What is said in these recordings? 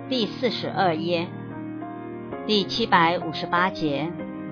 第42页，第758节。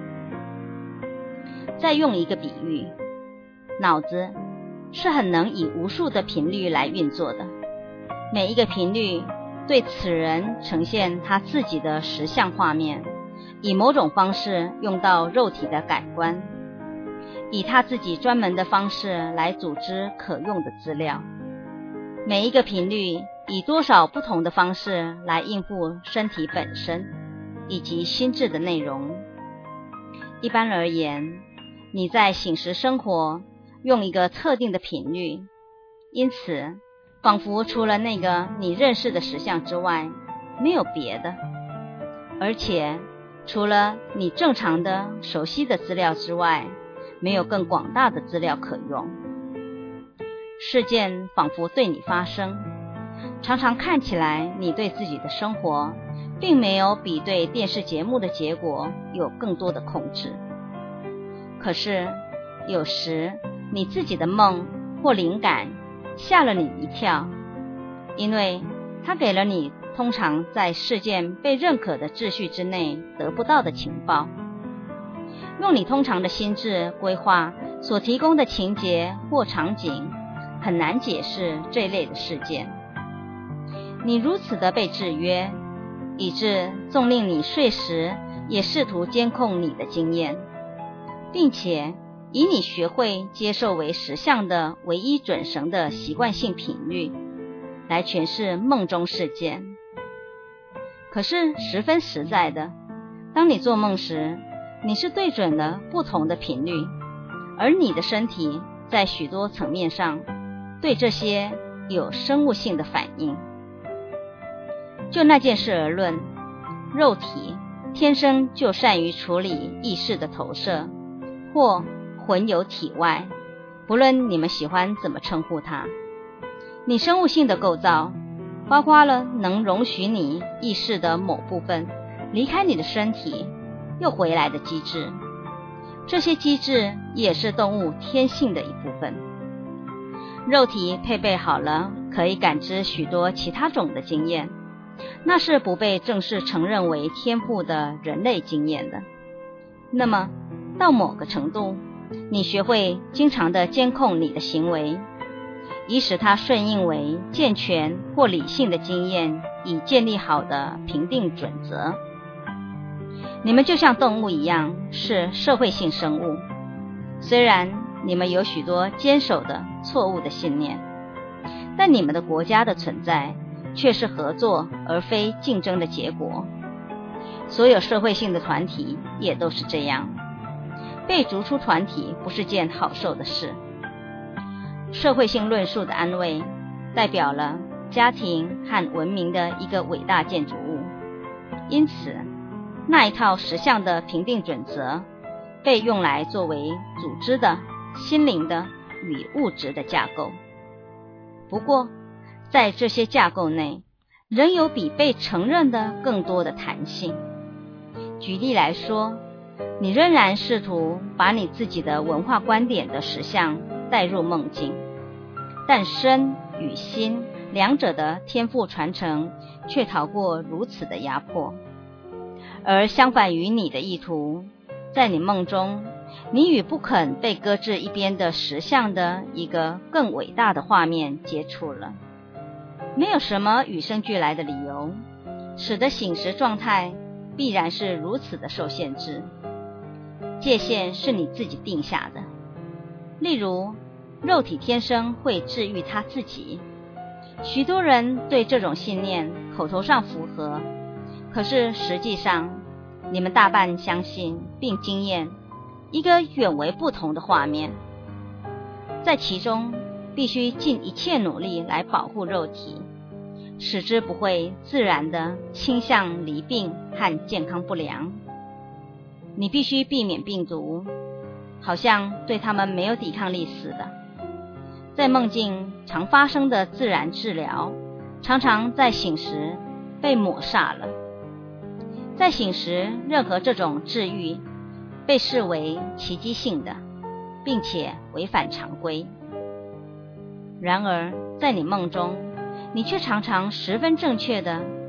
再用一个比喻，脑子是很能以无数的频率来运作的，每一个频率对此人呈现他自己的实相画面，以某种方式用到肉体的感官，以他自己专门的方式来组织可用的资料。每一个频率以多少不同的方式来应付身体本身以及心智的内容。一般而言，你在醒时生活用一个特定的频率，因此仿佛除了那个你认识的实相之外没有别的，而且除了你正常的熟悉的资料之外没有更广大的资料可用。事件仿佛对你发生，常常看起来你对自己的生活并没有比对电视节目的结果有更多的控制。可是有时你自己的梦或灵感吓了你一跳，因为它给了你通常在事件被认可的秩序之内得不到的情报。用你通常的心智规划所提供的情节或场景很难解释这类的事件。你如此的被制约，以致纵令你睡时也试图监控你的经验，并且以你学会接受为实相的唯一准绳的习惯性频率来诠释梦中事件。可是十分实在的，当你做梦时，你是对准了不同的频率，而你的身体在许多层面上对这些有生物性的反应。就那件事而论，肉体天生就善于处理意识的投射，或魂游体外，不论你们喜欢怎么称呼它。你生物性的构造包括了能容许你意识的某部分离开你的身体又回来的机制，这些机制也是动物天性的一部分。肉体配备好了可以感知许多其他种的经验，那是不被正式承认为天赋的人类经验的。那么到某个程度，你学会经常地监控你的行为，以使它顺应为健全或理性的经验已建立好的评定准则。你们就像动物一样是社会性生物，虽然你们有许多坚守的错误的信念，但你们的国家的存在却是合作而非竞争的结果。所有社会性的团体也都是这样，被逐出团体不是件好受的事。社会性论述的安慰代表了家庭和文明的一个伟大建筑物，因此那一套实相的评定准则被用来作为组织的、心灵的与物质的架构。不过在这些架构内仍有比被承认的更多的弹性。举例来说，你仍然试图把你自己的文化观点的实相带入梦境，但身与心两者的天赋传承却逃过如此的压迫。而相反于你的意图，在你梦中，你与不肯被搁置一边的实相的一个更伟大的画面接触了。没有什么与生俱来的理由使得醒时状态必然是如此的受限制。界限是你自己定下的，例如肉体天生会治愈他自己，许多人对这种信念口头上符合，可是实际上你们大半相信并经验一个远为不同的画面，在其中必须尽一切努力来保护肉体，使之不会自然地倾向离病和健康不良。你必须避免病毒，好像对它们没有抵抗力似的。在梦境常发生的自然治疗，常常在醒时被抹煞了。在醒时，任何这种治愈被视为奇迹性的，并且违反常规。然而在你梦中，你却常常十分正确地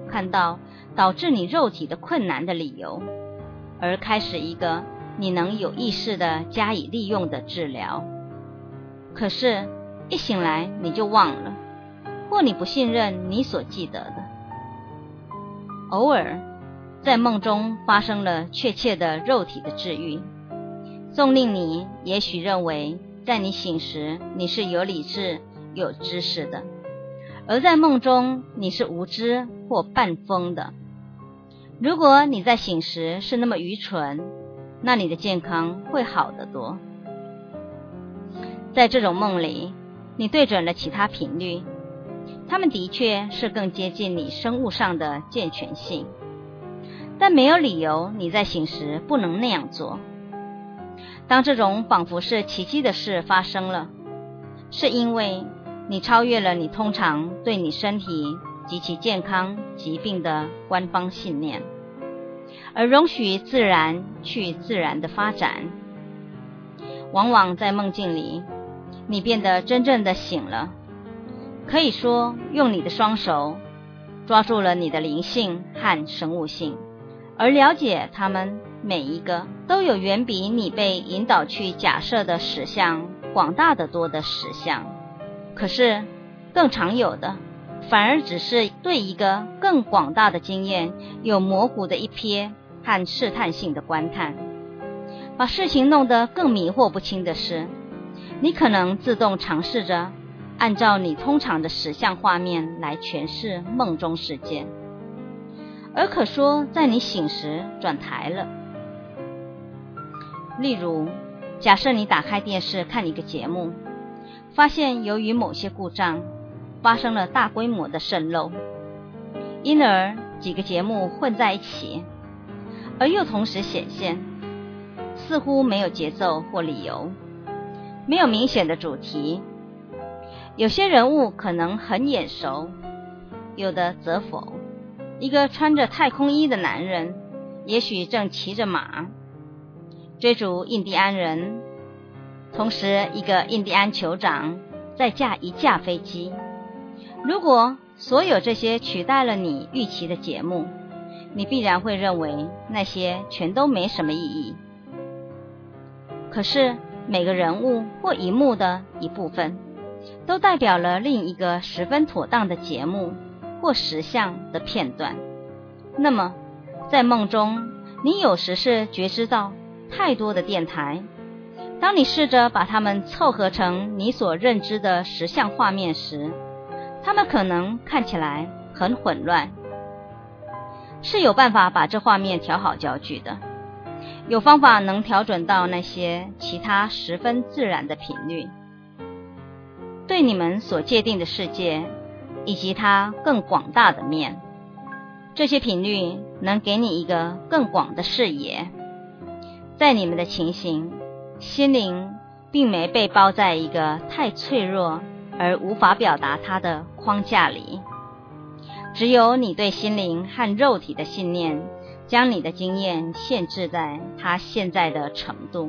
看到导致你肉体的困难的理由，而开始一个你能有意识的加以利用的治疗。可是，一醒来你就忘了，或你不信任你所记得的。偶尔，在梦中发生了确切的肉体的治愈，纵令你也许认为在你醒时你是有理智、有知识的，而在梦中你是无知或半疯的。如果你在醒时是那么愚蠢，那你的健康会好得多。在这种梦里，你对准了其他频率，它们的确是更接近你生物上的健全性，但没有理由你在醒时不能那样做。当这种仿佛是奇迹的事发生了，是因为你超越了你通常对你身体及其健康疾病的官方信念，而容许自然去自然的发展。往往在梦境里，你变得真正的醒了，可以说用你的双手抓住了你的灵性和生物性，而了解它们每一个都有远比你被引导去假设的实相广大得多的实相。可是更常有的反而只是对一个更广大的经验有模糊的一瞥和试探性的观看。把事情弄得更迷惑不清的是，你可能自动尝试着按照你通常的实相画面来诠释梦中事件，而可说在你醒时转台了。例如，假设你打开电视看一个节目，发现由于某些故障发生了大规模的渗漏，因而几个节目混在一起，而又同时显现，似乎没有节奏或理由，没有明显的主题。有些人物可能很眼熟，有的则否。一个穿着太空衣的男人，也许正骑着马追逐印第安人，同时一个印第安酋长在驾一架飞机。如果所有这些取代了你预期的节目，你必然会认为那些全都没什么意义。可是每个人物或一幕的一部分都代表了另一个十分妥当的节目或实相的片段。那么在梦中，你有时是觉知到太多的电台，当你试着把它们凑合成你所认知的实相画面时，它们可能看起来很混乱。是有办法把这画面调好焦距的，有方法能调整到那些其他十分自然的频率。对你们所界定的世界以及它更广大的面，这些频率能给你一个更广的视野。在你们的情形，心灵并没被包在一个太脆弱而无法表达它的框架里，只有你对心灵和肉体的信念将你的经验限制在它现在的程度。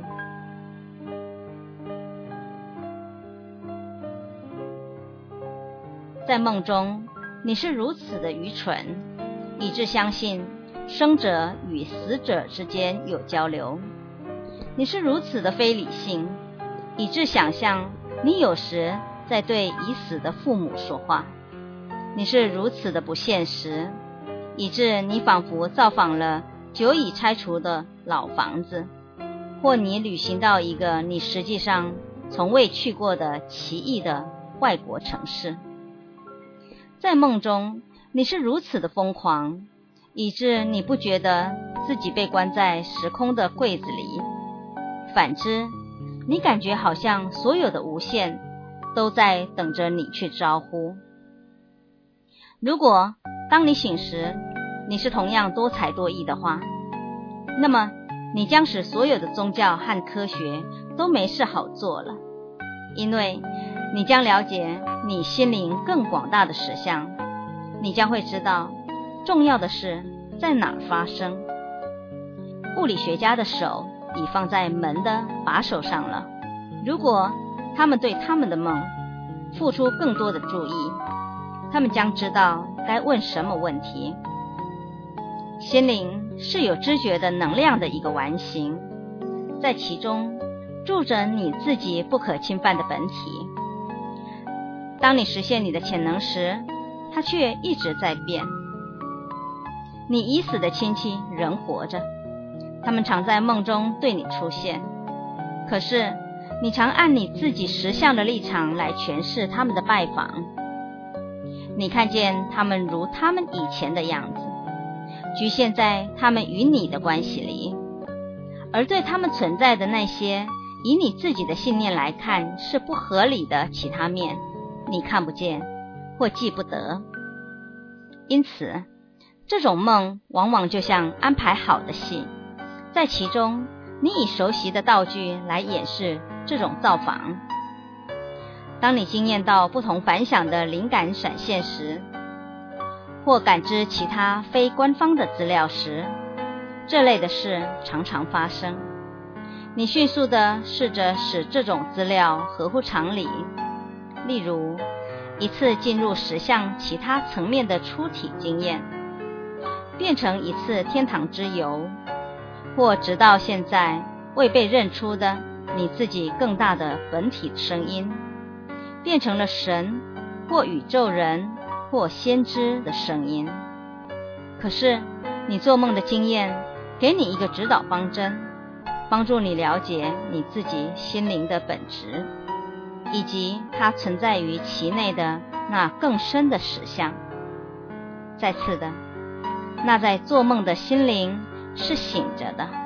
在梦中，你是如此的愚蠢，以致相信生者与死者之间有交流。你是如此的非理性，以致想象你有时在对已死的父母说话。你是如此的不现实，以致你仿佛造访了久已拆除的老房子，或你旅行到一个你实际上从未去过的奇异的外国城市。在梦中，你是如此的疯狂，以致你不觉得自己被关在时空的柜子里。反之，你感觉好像所有的无限都在等着你去招呼。如果当你醒时，你是同样多才多艺的话，那么你将使所有的宗教和科学都没事好做了，因为你将了解你心灵更广大的实相。你将会知道重要的事在哪儿发生。物理学家的手已放在门的把手上了，如果他们对他们的梦付出更多的注意，他们将知道该问什么问题。心灵是有知觉的能量的一个完形，在其中住着你自己不可侵犯的本体。当你实现你的潜能时，它却一直在变。你已死的亲戚仍活着，他们常在梦中对你出现，可是你常按你自己实相的立场来诠释他们的拜访。你看见他们如他们以前的样子，局限在他们与你的关系里，而对他们存在的那些以你自己的信念来看是不合理的其他面，你看不见或记不得。因此这种梦往往就像安排好的戏，在其中你以熟悉的道具来演示这种造访。当你经验到不同凡响的灵感闪现时，或感知其他非官方的资料时，这类的事常常发生。你迅速地试着使这种资料合乎常理，例如一次进入实相其他层面的出体经验，变成一次天堂之游，或直到现在未被认出的你自己更大的本体声音，变成了神或宇宙人或先知的声音。可是你做梦的经验给你一个指导方针，帮助你了解你自己心灵的本质，以及它存在于其内的那更深的实相。再次的，那在做梦的心灵是醒着的。